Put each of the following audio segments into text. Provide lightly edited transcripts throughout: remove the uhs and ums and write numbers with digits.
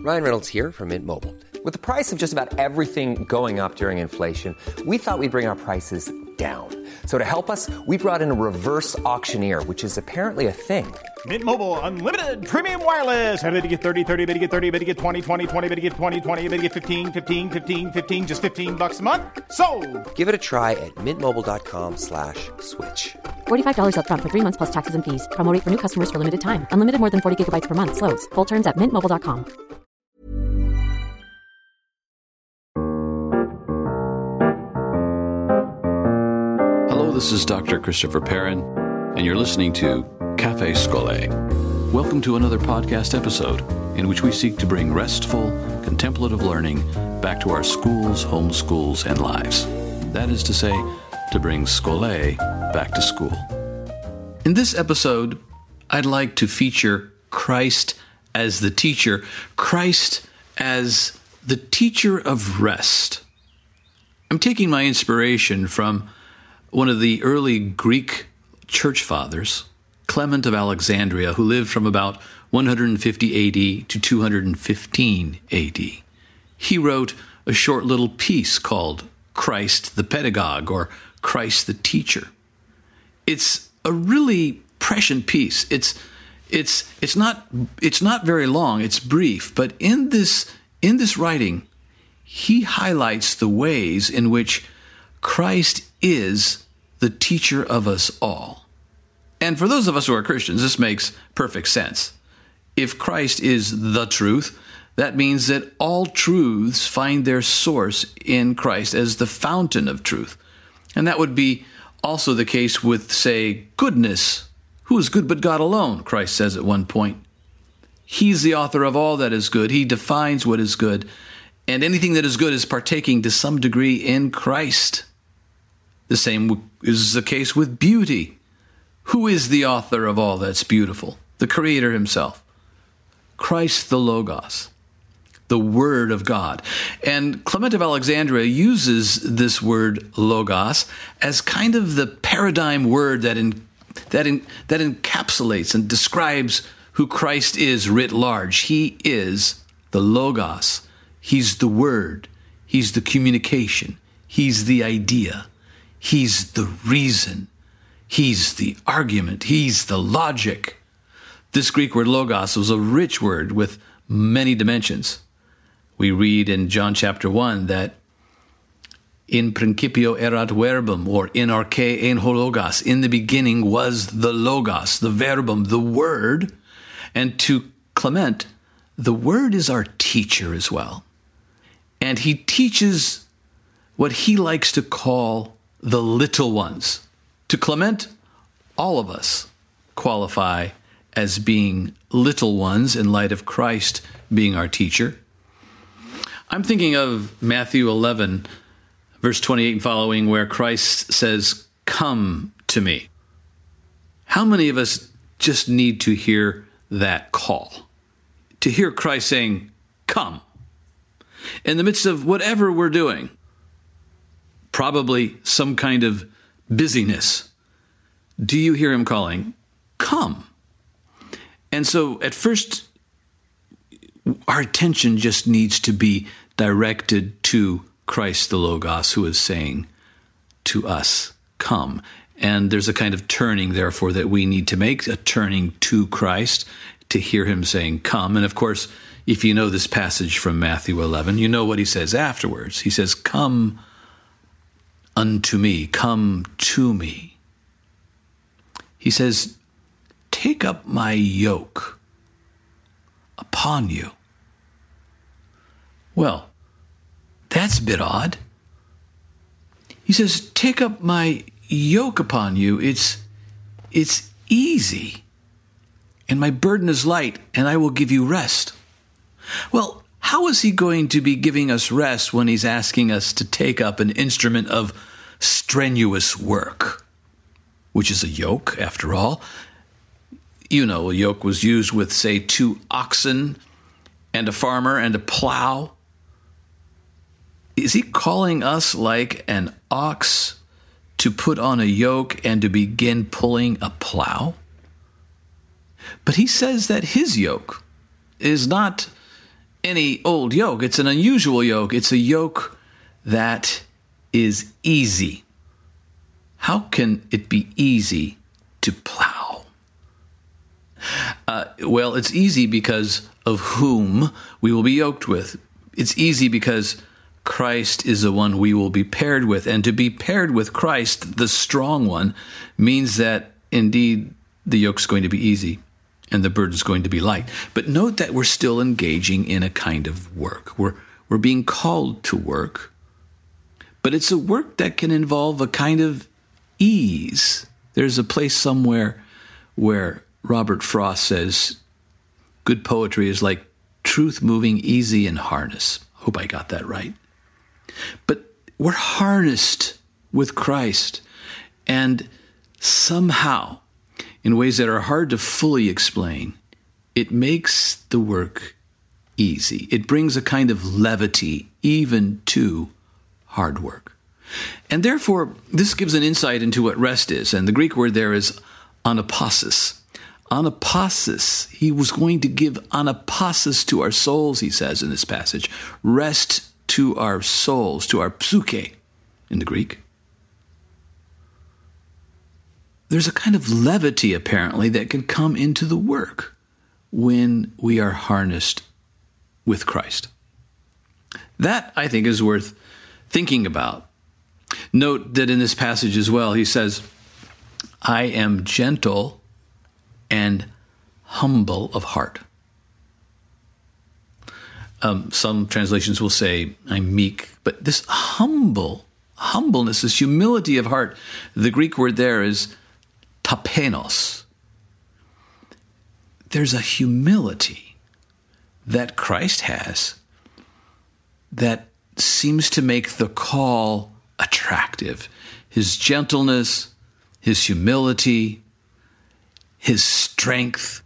Ryan Reynolds here from Mint Mobile. With the price of just about everything going up during inflation, we thought we'd bring our prices down. So to help us, we brought in a reverse auctioneer, which is apparently a thing. Mint Mobile Unlimited Premium Wireless. How to get 30, 30, bit to get 30, bit to get 20, 20, 20, bit to get 20, 20, bit to get 15, 15, 15, 15, just $15 a month? Sold! Give it a try at mintmobile.com/switch. $45 up front for 3 months plus taxes and fees. Promo rate for new customers for limited time. Unlimited more than 40 gigabytes per month. Slows full terms at mintmobile.com. Hello, this is Dr. Christopher Perrin, and you're listening to Cafe Scolae. Welcome to another podcast episode in which we seek to bring restful, contemplative learning back to our schools, homeschools, and lives. That is to say, to bring Scolae back to school. In this episode, I'd like to feature Christ as the teacher, Christ as the teacher of rest. I'm taking my inspiration from one of the early Greek church fathers, Clement of Alexandria, who lived from about 150 AD to 215 AD. He wrote a short little piece called Christ the Pedagogue, or Christ the Teacher. It's a really prescient piece. It's not very long. It's brief, but in this writing, he highlights the ways in which Christ is the teacher of us all. And for those of us who are Christians, this makes perfect sense. If Christ is the truth, that means that all truths find their source in Christ as the fountain of truth. And that would be also the case with, say, goodness. Who is good but God alone, Christ says at one point. He's the author of all that is good. He defines what is good. And anything that is good is partaking to some degree in Christ. The same is the case with beauty. Who is the author of all that's beautiful? The Creator himself. Christ the Logos, the Word of God. And Clement of Alexandria uses this word Logos as kind of the paradigm word that encapsulates and describes who Christ is writ large. He is the Logos. He's the Word. He's the communication. He's the idea. He's the reason. He's the argument. He's the logic. This Greek word logos was a rich word with many dimensions. We read in John chapter 1 that in principio erat verbum, or in arche en ho logos, in the beginning was the logos, the verbum, the word. And to Clement, the word is our teacher as well. And he teaches what he likes to call the little ones. To Clement, all of us qualify as being little ones in light of Christ being our teacher. I'm thinking of Matthew 11, verse 28 and following, where Christ says, "Come to me." How many of us just need to hear that call? To hear Christ saying, "Come." In the midst of whatever we're doing, probably some kind of busyness, do you hear him calling, "Come"? And so at first, our attention just needs to be directed to Christ the Logos, who is saying to us, "Come." And there's a kind of turning, therefore, that we need to make, a turning to Christ to hear him saying, "Come." And of course, if you know this passage from Matthew 11, you know what he says afterwards. He says, "Come unto me, come to me." He says, "Take up my yoke upon you." Well, that's a bit odd. He says, "Take up my yoke upon you. It's easy, and my burden is light, and I will give you rest." Well, how is he going to be giving us rest when he's asking us to take up an instrument of strenuous work, which is a yoke, after all? You know, a yoke was used with, say, 2 oxen and a farmer and a plow. Is he calling us like an ox to put on a yoke and to begin pulling a plow? But he says that his yoke is not any old yoke. It's an unusual yoke. It's a yoke that is easy. How can it be easy to plow? Well, it's easy because of whom we will be yoked with. It's easy because Christ is the one we will be paired with. And to be paired with Christ, the strong one, means that indeed the yoke's going to be easy and the burden's going to be light. But note that we're still engaging in a kind of work. We're being called to work, but it's a work that can involve a kind of ease. There's a place somewhere where Robert Frost says, good poetry is like truth moving easy in harness. Hope I got that right. But we're harnessed with Christ, and somehow, in ways that are hard to fully explain, it makes the work easy. It brings a kind of levity even to hard work. And therefore, this gives an insight into what rest is. And the Greek word there is anapasis. Anapasis. He was going to give anapasis to our souls, he says in this passage. Rest to our souls, to our psyche in the Greek. There's a kind of levity, apparently, that can come into the work when we are harnessed with Christ. That, I think, is worth thinking about. Note that in this passage as well, he says, I am gentle and humble of heart. Some translations will say, I'm meek. But this humbleness, this humility of heart, the Greek word there is tapenos. There's a humility that Christ has that seems to make the call attractive. His gentleness, his humility, his strength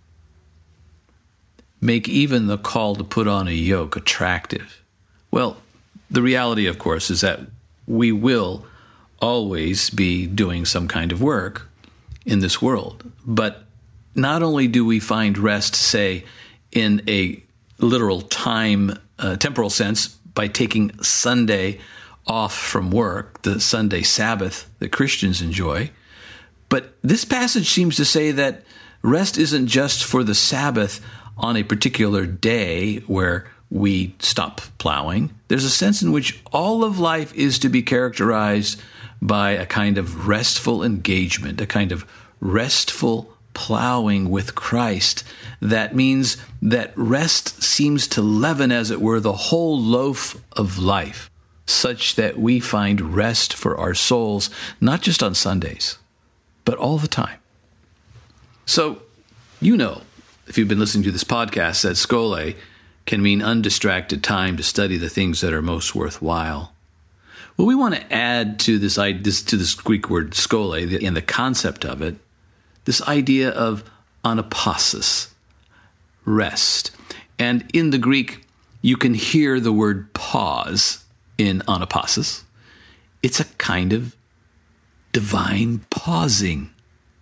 make even the call to put on a yoke attractive. Well, the reality, of course, is that we will always be doing some kind of work in this world. But not only do we find rest, say, in a literal temporal sense, by taking Sunday off from work, the Sunday Sabbath that Christians enjoy, but this passage seems to say that rest isn't just for the Sabbath on a particular day where we stop plowing. There's a sense in which all of life is to be characterized by a kind of restful engagement, a kind of restful plowing with Christ. That means that rest seems to leaven, as it were, the whole loaf of life, such that we find rest for our souls, not just on Sundays, but all the time. So, you know, if you've been listening to this podcast, that skole can mean undistracted time to study the things that are most worthwhile. Well, we want to add to this Greek word skole, in the concept of it, this idea of anapasis, rest. And in the Greek, you can hear the word pause in anapasis. It's a kind of divine pausing.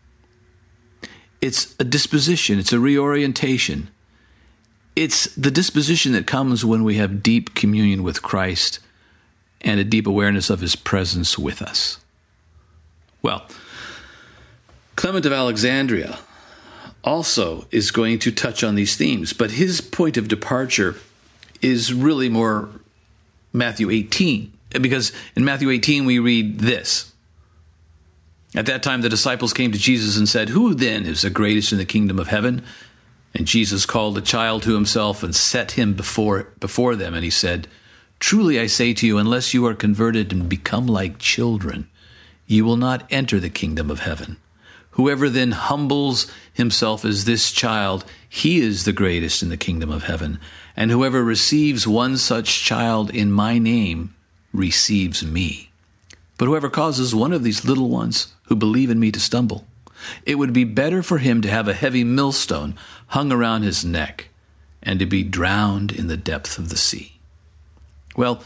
It's a disposition. It's a reorientation. It's the disposition that comes when we have deep communion with Christ and a deep awareness of his presence with us. Well, Clement of Alexandria also is going to touch on these themes, but his point of departure is really more Matthew 18, because in Matthew 18 we read this. At that time, the disciples came to Jesus and said, "Who then is the greatest in the kingdom of heaven?" And Jesus called a child to himself and set him before them. And he said, "Truly I say to you, unless you are converted and become like children, you will not enter the kingdom of heaven. Whoever then humbles himself as this child, he is the greatest in the kingdom of heaven. And whoever receives one such child in my name receives me. But whoever causes one of these little ones who believe in me to stumble, it would be better for him to have a heavy millstone hung around his neck and to be drowned in the depth of the sea." Well,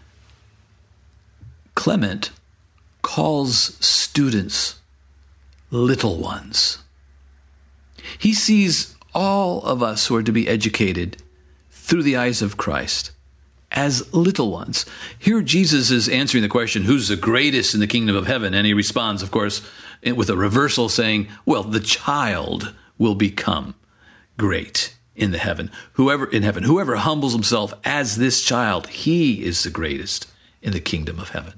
Clement calls students little ones. He sees all of us who are to be educated through the eyes of Christ as little ones. Here Jesus is answering the question, who's the greatest in the kingdom of heaven? And he responds, of course, with a reversal saying, well, the child will become great in heaven. Whoever humbles himself as this child, he is the greatest in the kingdom of heaven.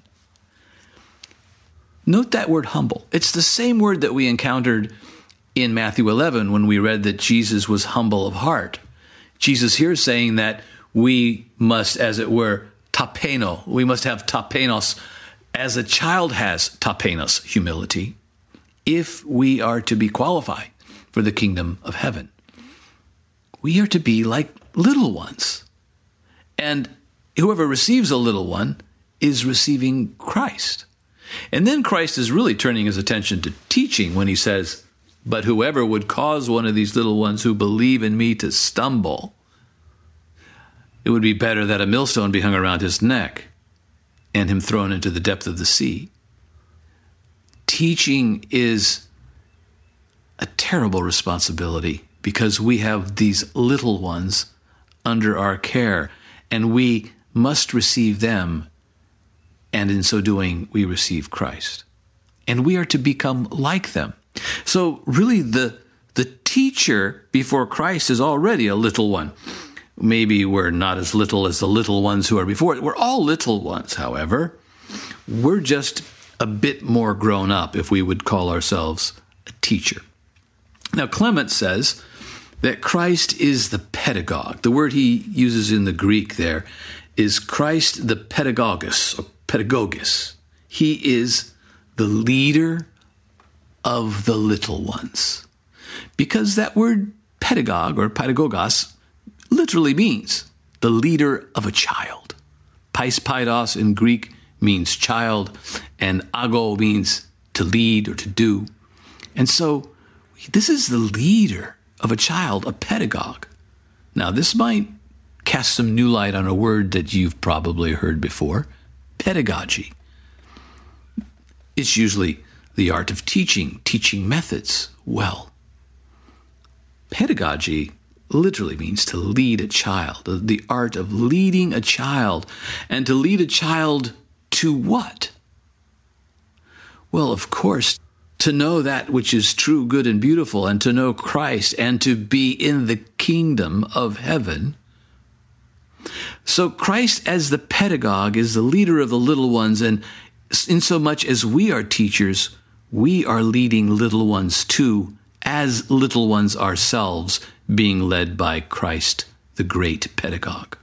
Note that word humble. It's the same word that we encountered in Matthew 11 when we read that Jesus was humble of heart. Jesus here is saying that we must, as it were, tapeno. We must have tapenos as a child has tapenos, humility, if we are to be qualified for the kingdom of heaven. We are to be like little ones. And whoever receives a little one is receiving Christ. And then Christ is really turning his attention to teaching when he says, but whoever would cause one of these little ones who believe in me to stumble, it would be better that a millstone be hung around his neck and him thrown into the depth of the sea. Teaching is a terrible responsibility because we have these little ones under our care, and we must receive them, and in so doing, we receive Christ. And we are to become like them. So really, the teacher before Christ is already a little one. Maybe we're not as little as the little ones who are before it. We're all little ones, however. We're just a bit more grown up if we would call ourselves a teacher. Now, Clement says that Christ is the pedagogue. The word he uses in the Greek there is Christ the pedagogos, or pedagogos. He is the leader of the little ones. Because that word pedagogue or pedagogos literally means the leader of a child. Pais paidos in Greek means child, and ago means to lead or to do. And so this is the leader of a child, a pedagogue. Now, this might cast some new light on a word that you've probably heard before, pedagogy. It's usually the art of teaching methods well. Pedagogy literally means to lead a child, the art of leading a child. And to lead a child to what? Well, of course, to know that which is true, good, and beautiful, and to know Christ, and to be in the kingdom of heaven. So Christ as the pedagogue is the leader of the little ones, and in so much as we are teachers, we are leading little ones too, as little ones ourselves, being led by Christ, the great pedagogue.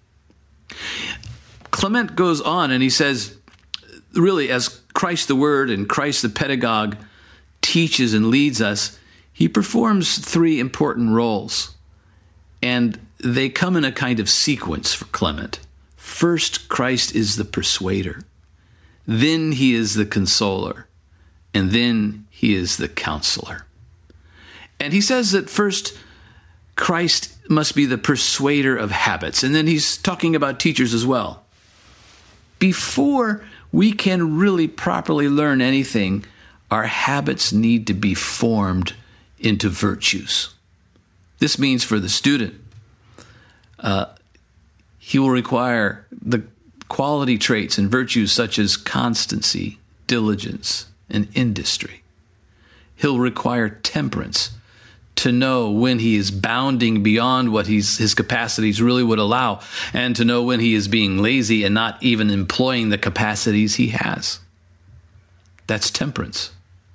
Clement goes on and he says, really, as Christ the Word and Christ the pedagogue teaches and leads us, he performs three important roles. And they come in a kind of sequence for Clement. First, Christ is the persuader. Then he is the consoler. And then he is the counselor. And he says that first, Christ must be the persuader of habits. And then he's talking about teachers as well. Before we can really properly learn anything, our habits need to be formed into virtues. This means for the student, he will require the quality traits and virtues such as constancy, diligence, and industry. He'll require temperance to know when he is bounding beyond what his capacities really would allow, and to know when he is being lazy and not even employing the capacities he has. That's temperance.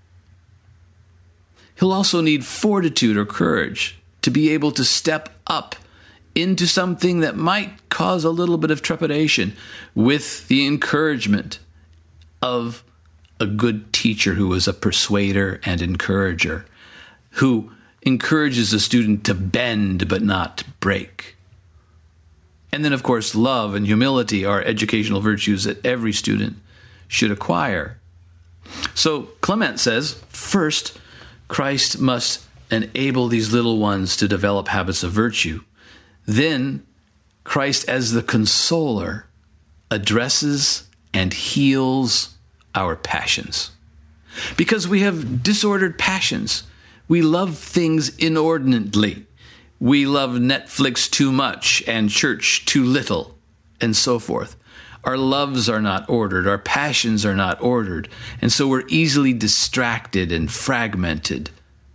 He'll also need fortitude or courage to be able to step up into something that might cause a little bit of trepidation with the encouragement of a good teacher who is a persuader and encourager, who encourages a student to bend but not to break. And then, of course, love and humility are educational virtues that every student should acquire. So Clement says, first, Christ must enable these little ones to develop habits of virtue. Then, Christ as the consoler addresses and heals our passions. Because we have disordered passions. We love things inordinately. We love Netflix too much and church too little, and so forth. Our loves are not ordered. Our passions are not ordered. And so we're easily distracted and fragmented.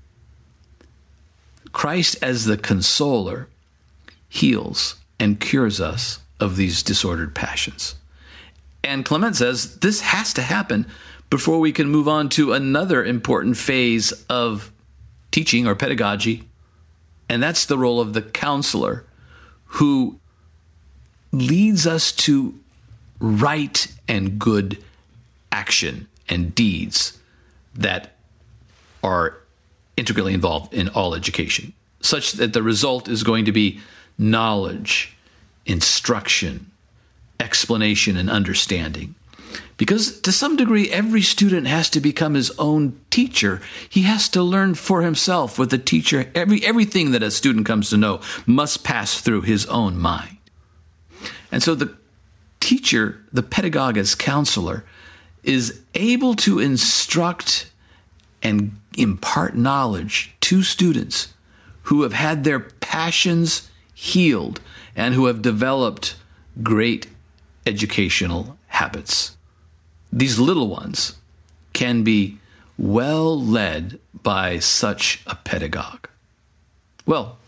Christ, as the consoler, heals and cures us of these disordered passions. And Clement says this has to happen before we can move on to another important phase of teaching or pedagogy. And that's the role of the counselor, who leads us to right and good action and deeds that are integrally involved in all education, such that the result is going to be knowledge, instruction, explanation, and understanding. Because to some degree, every student has to become his own teacher. He has to learn for himself with the teacher. Everything that a student comes to know must pass through his own mind. And so the teacher, the pedagogue as counselor, is able to instruct and impart knowledge to students who have had their passions healed and who have developed great educational habits. These little ones can be well led by such a pedagogue. Well,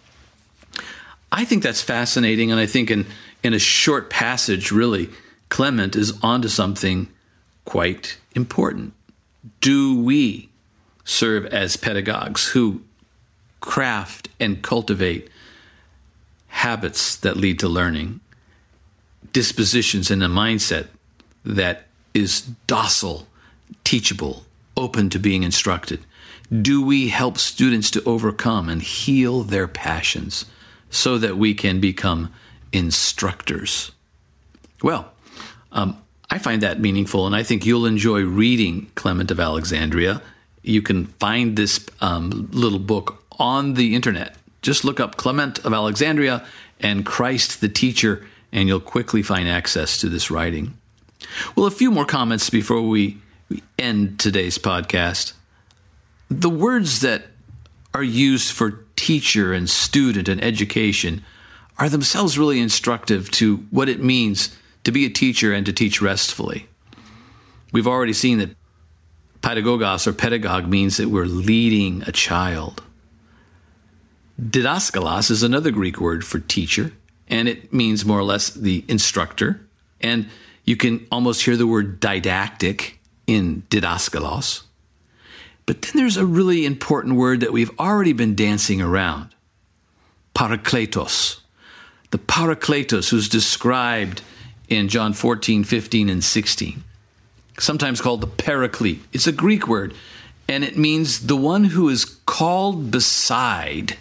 I think that's fascinating, and I think in a short passage, really, Clement is onto something quite important. Do we serve as pedagogues who craft and cultivate habits that lead to learning, dispositions and a mindset that is docile, teachable, open to being instructed? Do we help students to overcome and heal their passions so that we can become instructors? Well, I find that meaningful, and I think you'll enjoy reading Clement of Alexandria. You can find this little book on the internet. Just look up Clement of Alexandria and Christ the Teacher, and you'll quickly find access to this writing. Well, a few more comments before we end today's podcast. The words that are used for teacher and student and education are themselves really instructive to what it means to be a teacher and to teach restfully. We've already seen that pedagogos or pedagogue means that we're leading a child. Didaskalos is another Greek word for teacher, and it means more or less the instructor. And you can almost hear the word didactic in didaskalos. But then there's a really important word that we've already been dancing around, parakletos. The parakletos who's described in John 14, 15, and 16, sometimes called the paraclete. It's a Greek word, and it means the one who is called beside.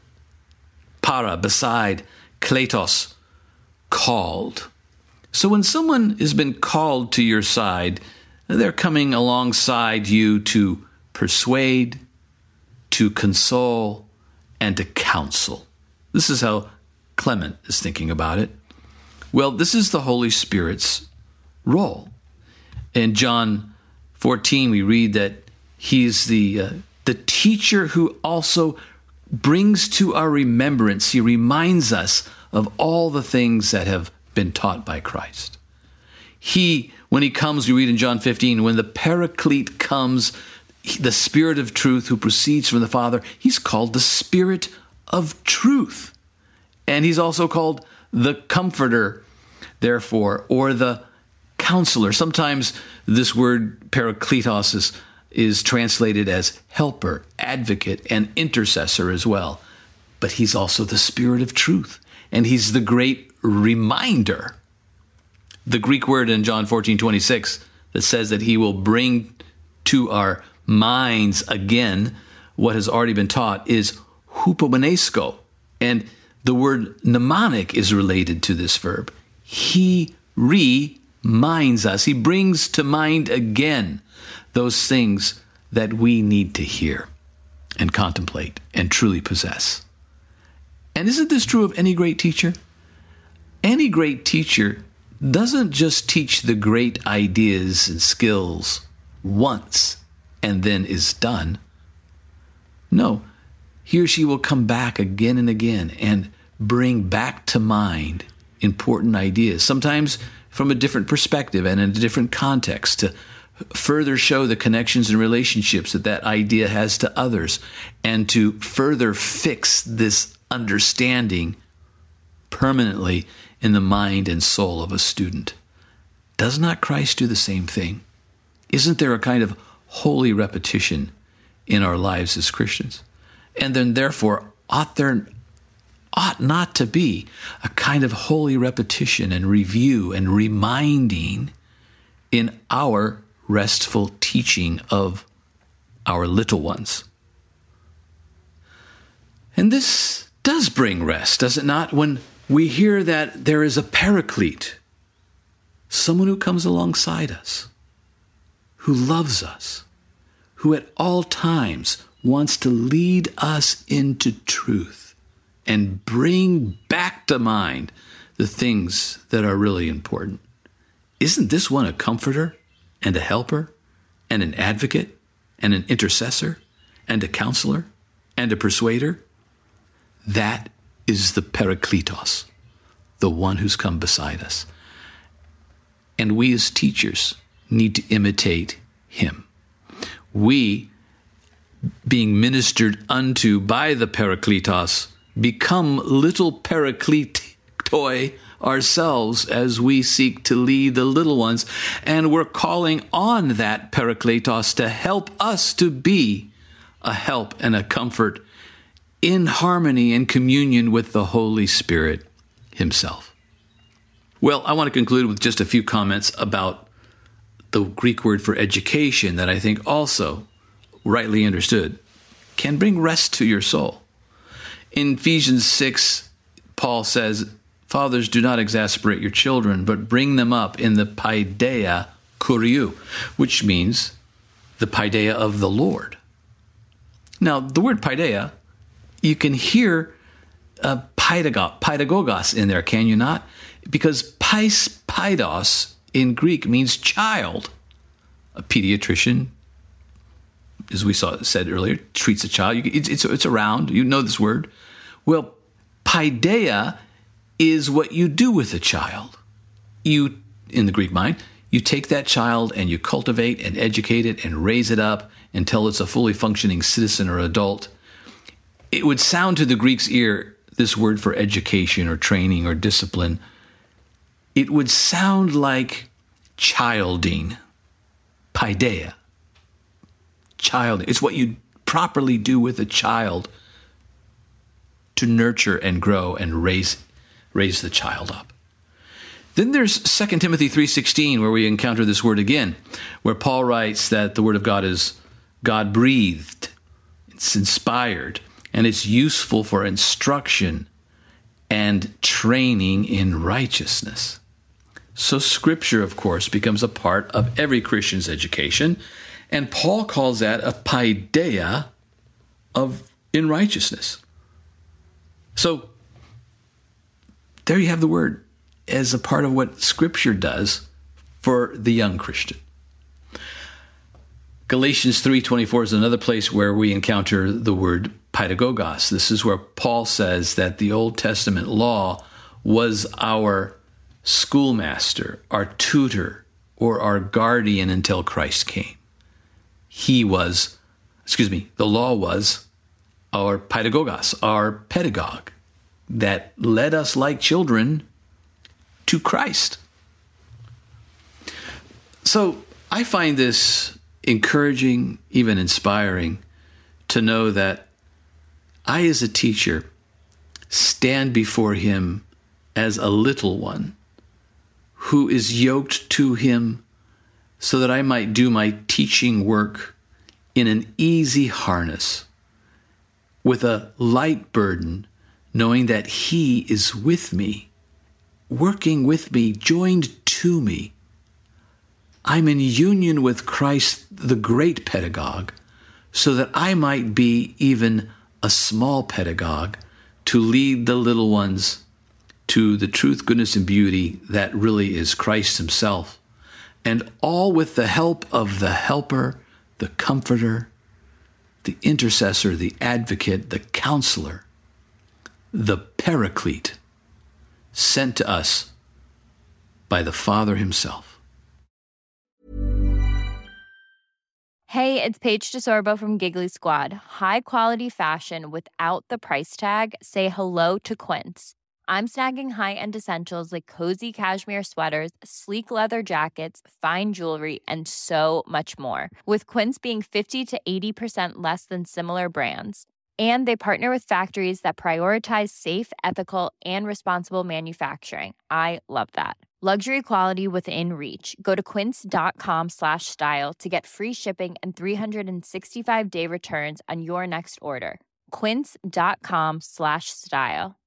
Para, beside, kletos, called. So when someone has been called to your side, they're coming alongside you to persuade, to console, and to counsel. This is how Clement is thinking about it. Well, this is the Holy Spirit's role. In John 14, we read that he's the teacher who also brings to our remembrance. He reminds us of all the things that have been taught by Christ. When he comes, we read in John 15, when the Paraclete comes, the Spirit of truth who proceeds from the Father, he's called the Spirit of truth. And he's also called the Comforter, therefore, or the Counselor. Sometimes this word parakletos is translated as helper, advocate, and intercessor as well. But he's also the Spirit of truth, and he's the great reminder. The Greek word in John 14:26 that says that he will bring to our minds again what has already been taught is hupomenesko. And the word mnemonic is related to this verb. He reminds us. He brings to mind again those things that we need to hear and contemplate and truly possess. And isn't this true of any great teacher? Any great teacher doesn't just teach the great ideas and skills once and then is done. No, he or she will come back again and again and bring back to mind important ideas, sometimes from a different perspective and in a different context, to further show the connections and relationships that idea has to others, and to further fix this understanding permanently in the mind and soul of a student. Does not Christ do the same thing? Isn't there a kind of holy repetition in our lives as Christians? And then therefore, ought not to be a kind of holy repetition and review and reminding in our restful teaching of our little ones. And this does bring rest, does it not, when we hear that there is a paraclete, someone who comes alongside us, who loves us, who at all times wants to lead us into truth and bring back to mind the things that are really important. Isn't this one a comforter and a helper and an advocate and an intercessor and a counselor and a persuader? That is the Parakletos, the one who's come beside us. And we as teachers need to imitate him. We, being ministered unto by the Parakletos, become little parakletoi ourselves as we seek to lead the little ones. And we're calling on that Parakletos to help us to be a help and a comfort in harmony and communion with the Holy Spirit himself. Well, I want to conclude with just a few comments about the Greek word for education that I think also, rightly understood, can bring rest to your soul. In Ephesians 6, Paul says, "Fathers, do not exasperate your children, but bring them up in the paideia kuriou," which means the paideia of the Lord. Now, the word paideia, you can hear paidagogos in there, can you not? Because paidos in Greek means child. A pediatrician, as we said earlier, treats a child. It's around. You know this word. Well, paideia is what you do with a child. You, in the Greek mind, you take that child and you cultivate and educate it and raise it up until it's a fully functioning citizen or adult. It would sound to the Greek's ear, this word for education or training or discipline, it would sound like childing, paideia. Childing. It's what you properly do with a child to nurture and grow and raise the child up. Then there's 2 Timothy 3:16, where we encounter this word again, where Paul writes that the word of God is God-breathed, it's inspired, and it's useful for instruction and training in righteousness. So Scripture, of course, becomes a part of every Christian's education, and Paul calls that a paideia in righteousness. So there you have the word as a part of what Scripture does for the young Christian. Galatians 3:24 is another place where we encounter the word paidagogos. This is where Paul says that the Old Testament law was our schoolmaster, our tutor, or our guardian until Christ came. The law was our paidagogos, our pedagogue, that led us like children to Christ. So I find this encouraging, even inspiring, to know that I, as a teacher, stand before him as a little one who is yoked to him so that I might do my teaching work in an easy harness with a light burden, knowing that he is with me, working with me, joined to me. I'm in union with Christ, the great pedagogue, so that I might be even a small pedagogue to lead the little ones to the truth, goodness, and beauty that really is Christ himself, and all with the help of the helper, the comforter, the intercessor, the advocate, the counselor, the paraclete, sent to us by the Father himself. Hey, it's Paige DeSorbo from Giggly Squad. High quality fashion without the price tag. Say hello to Quince. I'm snagging high-end essentials like cozy cashmere sweaters, sleek leather jackets, fine jewelry, and so much more. With Quince being 50 to 80% less than similar brands. And they partner with factories that prioritize safe, ethical, and responsible manufacturing. I love that. Luxury quality within reach. Go to quince.com/style to get free shipping and 365-day returns on your next order. Quince.com/style.